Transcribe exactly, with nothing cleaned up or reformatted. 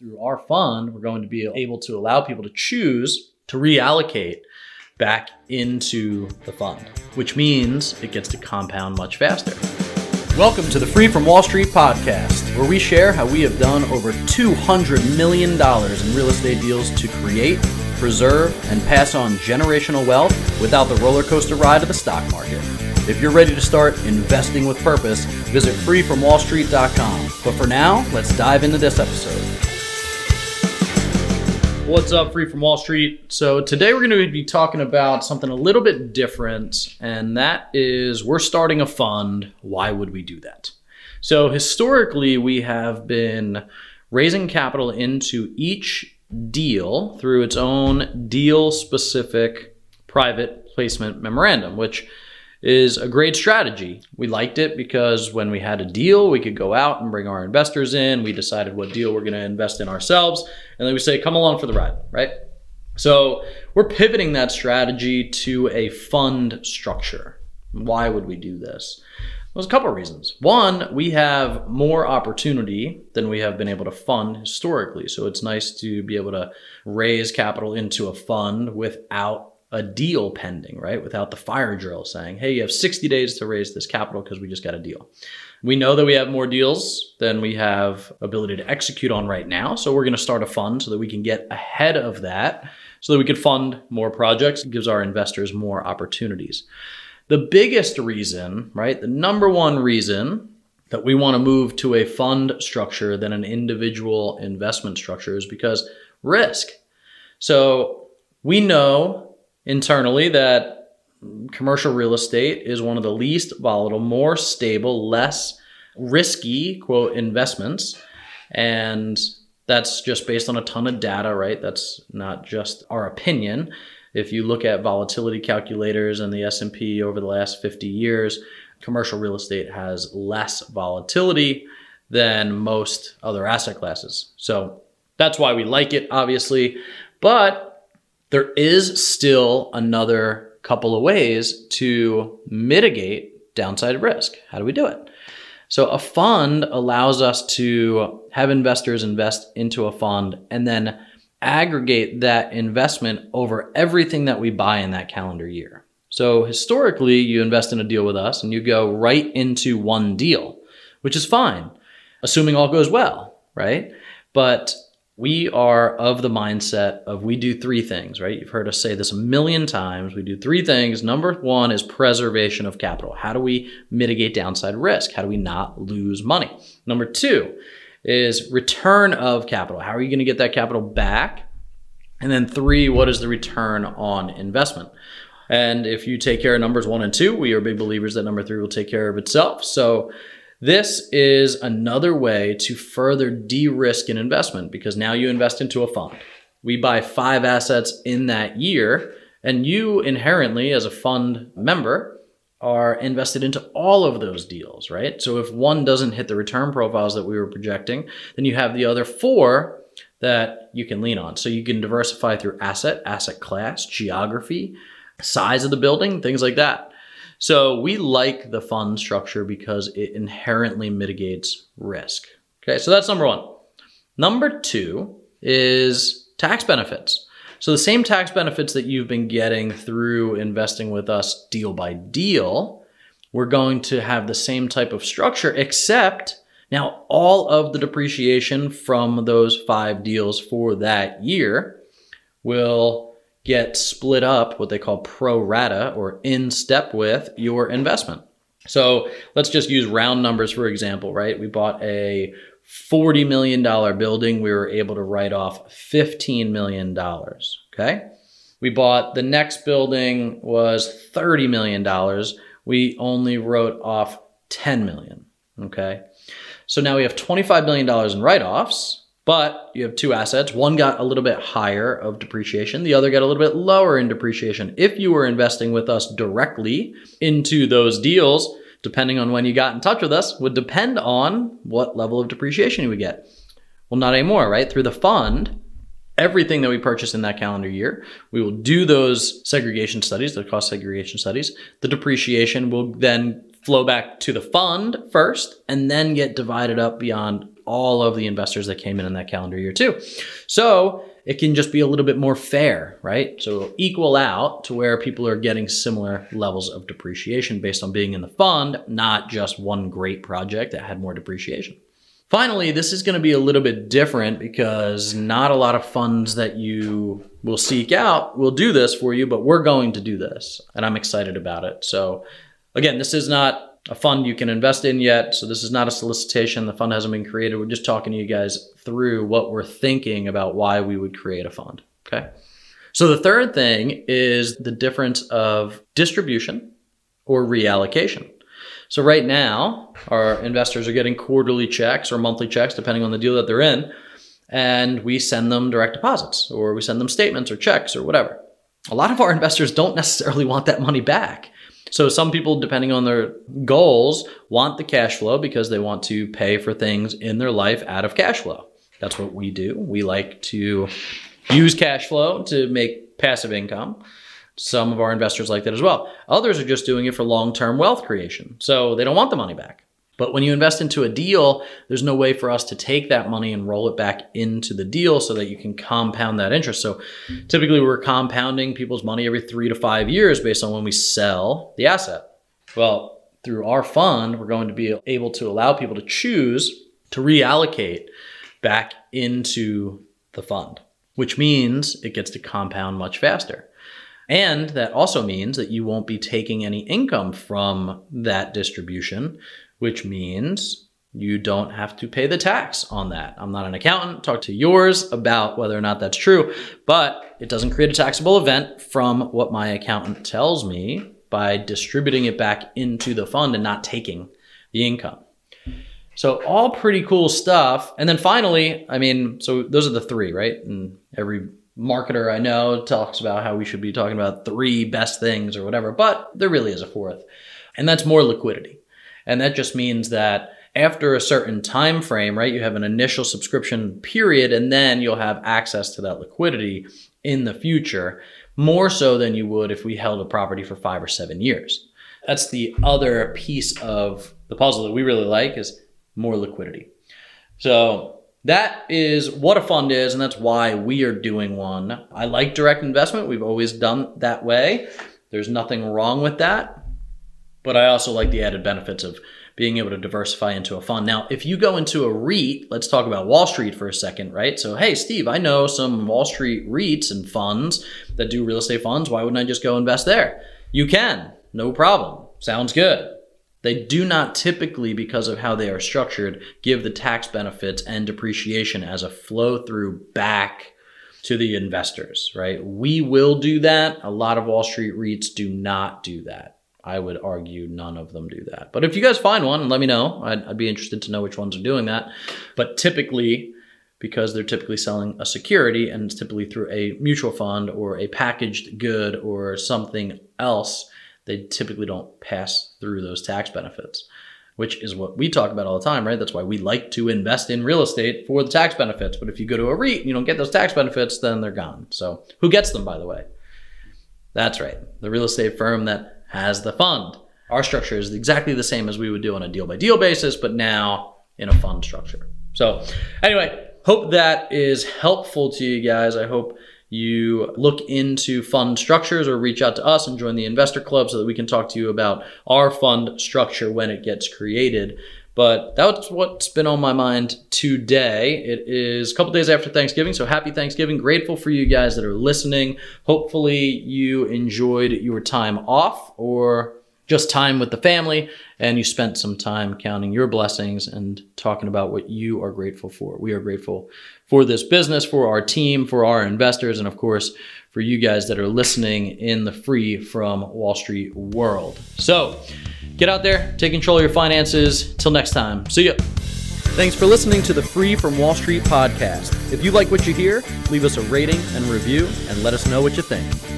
through our fund, we're going to be able to allow people to choose to reallocate back into the fund, which means it gets to compound much faster. Welcome to the Free from Wall Street podcast, where we share how we have done over two hundred million dollars in real estate deals to create, preserve, and pass on generational wealth without the roller coaster ride of the stock market. If you're ready to start investing with purpose, visit free from wall street dot com. But for now, let's dive into this episode. What's up, Free from Wall Street? So today we're going to be talking about something a little bit different, and that is we're starting a fund. Why would we do that? So historically, we have been raising capital into each deal through its own deal-specific private placement memorandum, which is a great strategy. We liked it because when we had a deal, we could go out and bring our investors in. We decided what deal we're going to invest in ourselves. And then we say, come along for the ride, right? So we're pivoting that strategy to a fund structure. Why would we do this? There's a couple of reasons. One, we have more opportunity than we have been able to fund historically. So it's nice to be able to raise capital into a fund without a deal pending, right? Without the fire drill saying, hey, you have sixty days to raise this capital because we just got a deal. We know that we have more deals than we have ability to execute on right now. So we're going to start a fund so that we can get ahead of that so that we can fund more projects. It gives our investors more opportunities. The biggest reason, right? The number one reason that we want to move to a fund structure than an individual investment structure is because risk. So we know internally that commercial real estate is one of the least volatile, more stable, less risky, quote, investments. And that's just based on a ton of data, right? That's not just our opinion. If you look at volatility calculators and the S and P over the last fifty years, commercial real estate has less volatility than most other asset classes. So that's why we like it, obviously. But there is still another couple of ways to mitigate downside risk. How do we do it? So a fund allows us to have investors invest into a fund and then aggregate that investment over everything that we buy in that calendar year. So historically, you invest in a deal with us and you go right into one deal, which is fine, assuming all goes well, right? But we are of the mindset of we do three things, right? You've heard us say this a million times. We do three things. Number one is preservation of capital. How do we mitigate downside risk? How do we not lose money? Number two is return of capital. How are you going to get that capital back? And then three, what is the return on investment? And if you take care of numbers one and two, we are big believers that number three will take care of itself. So this is another way to further de-risk an investment because now you invest into a fund. We buy five assets in that year, and you inherently, as a fund member, are invested into all of those deals, right? So if one doesn't hit the return profiles that we were projecting, then you have the other four that you can lean on. So you can diversify through asset, asset class, geography, size of the building, things like that. So we like the fund structure because it inherently mitigates risk. Okay, so that's number one. Number two is tax benefits. So the same tax benefits that you've been getting through investing with us deal by deal, we're going to have the same type of structure, except now all of the depreciation from those five deals for that year will get split up, what they call pro rata, or in step with your investment. So let's just use round numbers, for example, right? We bought a forty million dollars building. We were able to write off fifteen million dollars, okay? We bought the next building was thirty million dollars. We only wrote off ten million dollars, okay? So now we have twenty-five million dollars in write-offs, but you have two assets. One got a little bit higher of depreciation. The other got a little bit lower in depreciation. If you were investing with us directly into those deals, depending on when you got in touch with us, would depend on what level of depreciation you would get. Well, not anymore, right? Through the fund, everything that we purchase in that calendar year, we will do those segregation studies, the cost segregation studies. The depreciation will then flow back to the fund first and then get divided up beyond all of the investors that came in in that calendar year too. So it can just be a little bit more fair, right? So equal out to where people are getting similar levels of depreciation based on being in the fund, not just one great project that had more depreciation. Finally, this is going to be a little bit different because not a lot of funds that you will seek out will do this for you, but we're going to do this, and I'm excited about it. So again, this is not a fund you can invest in yet, so this is not a solicitation. The fund hasn't been created. We're just talking to you guys through what we're thinking about why we would create a fund, okay? So the third thing is the difference of distribution or reallocation. So right now, our investors are getting quarterly checks or monthly checks, depending on the deal that they're in, and we send them direct deposits, or we send them statements or checks or whatever. A lot of our investors don't necessarily want that money back. So some people, depending on their goals, want the cash flow because they want to pay for things in their life out of cash flow. That's what we do. We like to use cash flow to make passive income. Some of our investors like that as well. Others are just doing it for long-term wealth creation. So they don't want the money back. But when you invest into a deal, there's no way for us to take that money and roll it back into the deal so that you can compound that interest. So typically we're compounding people's money every three to five years based on when we sell the asset. Well, through our fund, we're going to be able to allow people to choose to reallocate back into the fund, which means it gets to compound much faster. And that also means that you won't be taking any income from that distribution, which means you don't have to pay the tax on that. I'm not an accountant. Talk to yours about whether or not that's true, but it doesn't create a taxable event from what my accountant tells me by distributing it back into the fund and not taking the income. So all pretty cool stuff. And then finally, I mean, so those are the three, right? And every marketer I know talks about how we should be talking about three best things or whatever, but there really is a fourth, and that's more liquidity. And that just means that after a certain time frame, right, you have an initial subscription period, and then you'll have access to that liquidity in the future, more so than you would if we held a property for five or seven years. That's the other piece of the puzzle that we really like, is more liquidity. So that is what a fund is, and that's why we are doing one. I like direct investment. We've always done that way. There's nothing wrong with that. But I also like the added benefits of being able to diversify into a fund. Now, if you go into a REIT, let's talk about Wall Street for a second, right? So, hey, Steve, I know some Wall Street REITs and funds that do real estate funds. Why wouldn't I just go invest there? You can, no problem. Sounds good. They do not typically, because of how they are structured, give the tax benefits and depreciation as a flow through back to the investors, right? We will do that. A lot of Wall Street REITs do not do that. I would argue none of them do that. But if you guys find one, let me know. I'd, I'd be interested to know which ones are doing that. But typically, because they're typically selling a security and it's typically through a mutual fund or a packaged good or something else, they typically don't pass through those tax benefits, which is what we talk about all the time, right? That's why we like to invest in real estate, for the tax benefits. But if you go to a REIT and you don't get those tax benefits, then they're gone. So who gets them, by the way? That's right, the real estate firm that has the fund. Our structure is exactly the same as we would do on a deal by deal basis, but now in a fund structure. So anyway, hope that is helpful to you guys. I hope you look into fund structures or reach out to us and join the investor club so that we can talk to you about our fund structure when it gets created. But that's what's been on my mind today. It is a couple days after Thanksgiving, so happy Thanksgiving. Grateful for you guys that are listening. Hopefully you enjoyed your time off or just time with the family, and you spent some time counting your blessings and talking about what you are grateful for. We are grateful for this business, for our team, for our investors, and of course, for you guys that are listening in the Free from Wall Street world. So get out there, take control of your finances. Till next time, see ya. Thanks for listening to the Free from Wall Street podcast. If you like what you hear, leave us a rating and review and let us know what you think.